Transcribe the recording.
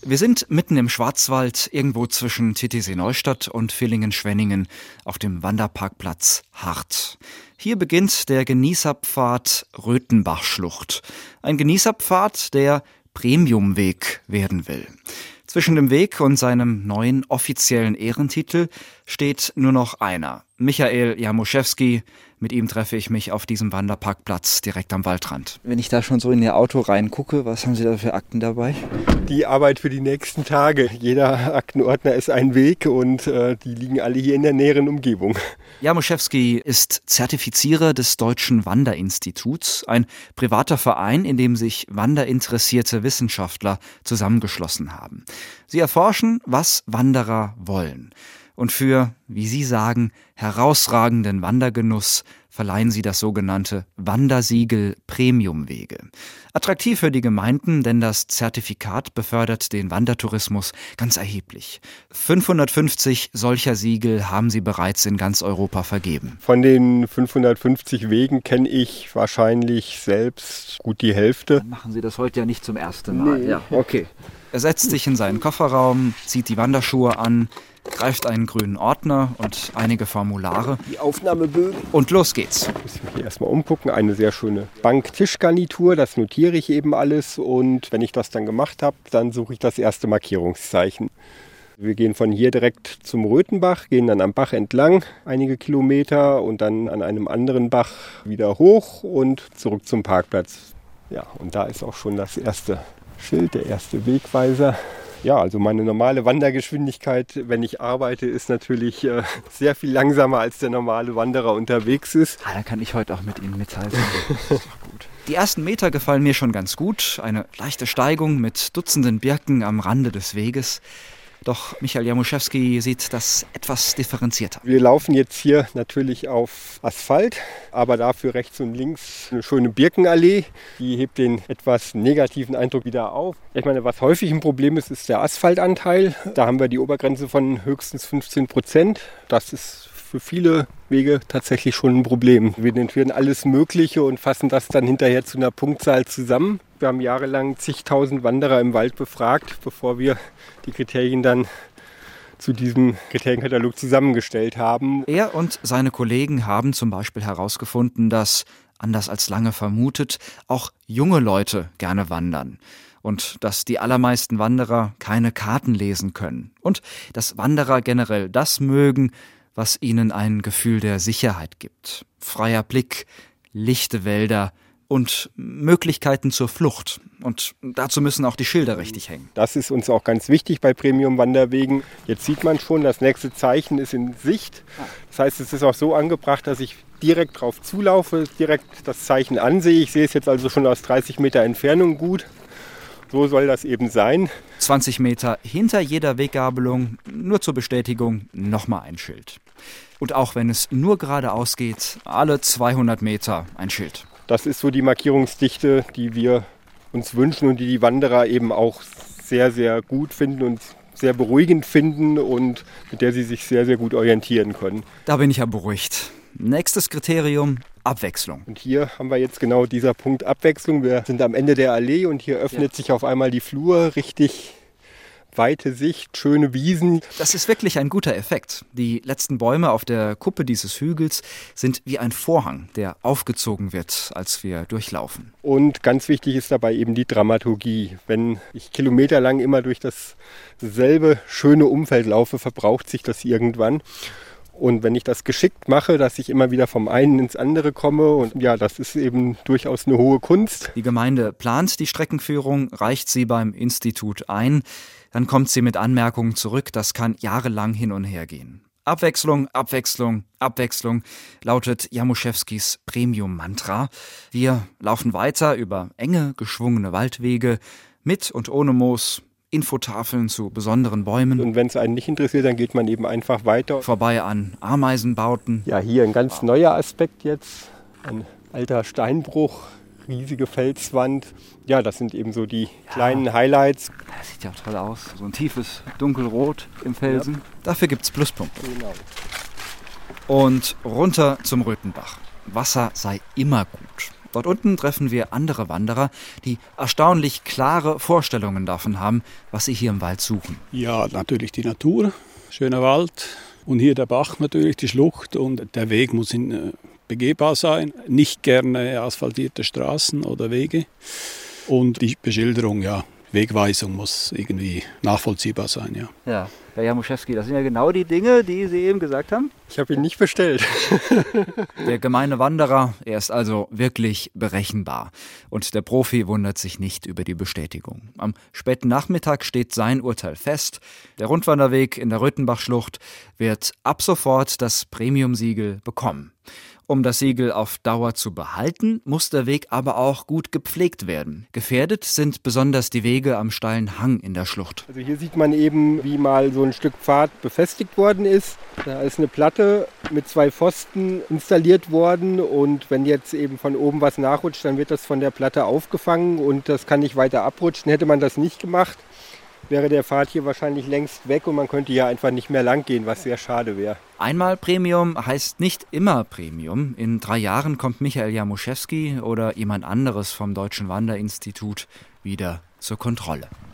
Wir sind mitten im Schwarzwald, irgendwo zwischen Titisee-Neustadt und Villingen-Schwenningen auf dem Wanderparkplatz Hart. Hier beginnt der Genießerpfad Röthenbachschlucht. Ein Genießerpfad, der Premiumweg werden will. Zwischen dem Weg und seinem neuen offiziellen Ehrentitel steht nur noch einer, Michael Jamuszewski. Mit ihm treffe ich mich auf diesem Wanderparkplatz direkt am Waldrand. Wenn ich da schon so in Ihr Auto reingucke, was haben Sie da für Akten dabei? Die Arbeit für die nächsten Tage. Jeder Aktenordner ist ein Weg und die liegen alle hier in der näheren Umgebung. Jamuszewski ist Zertifizierer des Deutschen Wanderinstituts, ein privater Verein, in dem sich wanderinteressierte Wissenschaftler zusammengeschlossen haben. Sie erforschen, was Wanderer wollen. Und für, wie Sie sagen, herausragenden Wandergenuss verleihen sie das sogenannte Wandersiegel Premiumwege. Attraktiv für die Gemeinden, denn das Zertifikat befördert den Wandertourismus ganz erheblich. 550 solcher Siegel haben sie bereits in ganz Europa vergeben. Von den 550 Wegen kenne ich wahrscheinlich selbst gut die Hälfte. Dann machen Sie das heute ja nicht zum ersten Mal. Nee. Ja, okay. Er setzt sich in seinen Kofferraum, zieht die Wanderschuhe an, greift einen grünen Ordner und einige Formulare. Die Aufnahmebögen. Und los geht's. Ich muss mich hier erstmal umgucken. Eine sehr schöne Bank-Tischgarnitur, das notiere ich eben alles. Und wenn ich das dann gemacht habe, dann suche ich das erste Markierungszeichen. Wir gehen von hier direkt zum Röthenbach, gehen dann am Bach entlang einige Kilometer und dann an einem anderen Bach wieder hoch und zurück zum Parkplatz. Ja, und da ist auch schon das erste Schild, der erste Wegweiser. Ja, also meine normale Wandergeschwindigkeit, wenn ich arbeite, ist natürlich sehr viel langsamer, als der normale Wanderer unterwegs ist. Da kann ich heute auch mit Ihnen mithalten. Das ist doch gut. Die ersten Meter gefallen mir schon ganz gut. Eine leichte Steigung mit Dutzenden Birken am Rande des Weges. Doch Michael Jamuszewski sieht das etwas differenzierter. Wir laufen jetzt hier natürlich auf Asphalt, aber dafür rechts und links eine schöne Birkenallee. Die hebt den etwas negativen Eindruck wieder auf. Ich meine, was häufig ein Problem ist, ist der Asphaltanteil. Da haben wir die Obergrenze von höchstens 15%. Das ist für viele Wege tatsächlich schon ein Problem. Wir notieren alles Mögliche und fassen das dann hinterher zu einer Punktzahl zusammen. Wir haben jahrelang zigtausend Wanderer im Wald befragt, bevor wir die Kriterien dann zu diesem Kriterienkatalog zusammengestellt haben. Er und seine Kollegen haben zum Beispiel herausgefunden, dass, anders als lange vermutet, auch junge Leute gerne wandern. Und dass die allermeisten Wanderer keine Karten lesen können. Und dass Wanderer generell das mögen, was ihnen ein Gefühl der Sicherheit gibt. Freier Blick, lichte Wälder und Möglichkeiten zur Flucht. Und dazu müssen auch die Schilder richtig hängen. Das ist uns auch ganz wichtig bei Premium-Wanderwegen. Jetzt sieht man schon, das nächste Zeichen ist in Sicht. Das heißt, es ist auch so angebracht, dass ich direkt drauf zulaufe, direkt das Zeichen ansehe. Ich sehe es jetzt also schon aus 30 Meter Entfernung gut. So soll das eben sein. 20 Meter hinter jeder Weggabelung, nur zur Bestätigung, nochmal ein Schild. Und auch wenn es nur geradeaus geht, alle 200 Meter ein Schild. Das ist so die Markierungsdichte, die wir uns wünschen und die die Wanderer eben auch sehr, sehr gut finden und sehr beruhigend finden und mit der sie sich sehr, sehr gut orientieren können. Da bin ich ja beruhigt. Nächstes Kriterium, Abwechslung. Und hier haben wir jetzt genau dieser Punkt Abwechslung. Wir sind am Ende der Allee und hier öffnet sich auf einmal die Flur, richtig weite Sicht, schöne Wiesen. Das ist wirklich ein guter Effekt. Die letzten Bäume auf der Kuppe dieses Hügels sind wie ein Vorhang, der aufgezogen wird, als wir durchlaufen. Und ganz wichtig ist dabei eben die Dramaturgie. Wenn ich kilometerlang immer durch dasselbe schöne Umfeld laufe, verbraucht sich das irgendwann. Und wenn ich das geschickt mache, dass ich immer wieder vom einen ins andere komme, und ja, das ist eben durchaus eine hohe Kunst. Die Gemeinde plant die Streckenführung, reicht sie beim Institut ein, dann kommt sie mit Anmerkungen zurück, das kann jahrelang hin und her gehen. Abwechslung, Abwechslung, Abwechslung lautet Jamuszewskis Premium-Mantra. Wir laufen weiter über enge, geschwungene Waldwege, mit und ohne Moos, Infotafeln zu besonderen Bäumen. Und wenn es einen nicht interessiert, dann geht man eben einfach weiter. Vorbei an Ameisenbauten. Ja, hier ein ganz neuer Aspekt jetzt. Ein alter Steinbruch, riesige Felswand. Ja, das sind eben so die kleinen Highlights. Das sieht ja auch toll aus. So ein tiefes Dunkelrot im Felsen. Ja. Dafür gibt es Pluspunkte. Genau. Und runter zum Röthenbach. Wasser sei immer gut. Dort unten treffen wir andere Wanderer, die erstaunlich klare Vorstellungen davon haben, was sie hier im Wald suchen. Ja, natürlich die Natur, schöner Wald und hier der Bach natürlich, die Schlucht und der Weg muss begehbar sein. Nicht gerne asphaltierte Straßen oder Wege und die Beschilderung, ja, Wegweisung muss irgendwie nachvollziehbar sein, ja. Ja, Herr Jamuszewski, das sind ja genau die Dinge, die Sie eben gesagt haben. Ich habe ihn nicht bestellt. Der gemeine Wanderer, er ist also wirklich berechenbar. Und der Profi wundert sich nicht über die Bestätigung. Am späten Nachmittag steht sein Urteil fest. Der Rundwanderweg in der Röthenbachschlucht wird ab sofort das Premium-Siegel bekommen. Um das Siegel auf Dauer zu behalten, muss der Weg aber auch gut gepflegt werden. Gefährdet sind besonders die Wege am steilen Hang in der Schlucht. Also hier sieht man eben, wie mal so ein Stück Pfad befestigt worden ist. Da ist eine Platte mit 2 Pfosten installiert worden und wenn jetzt eben von oben was nachrutscht, dann wird das von der Platte aufgefangen und das kann nicht weiter abrutschen. Hätte man das nicht gemacht, wäre der Pfad hier wahrscheinlich längst weg und man könnte hier einfach nicht mehr lang gehen, was sehr schade wäre. Einmal Premium heißt nicht immer Premium. In 3 Jahren kommt Michael Jamuszewski oder jemand anderes vom Deutschen Wanderinstitut wieder zur Kontrolle.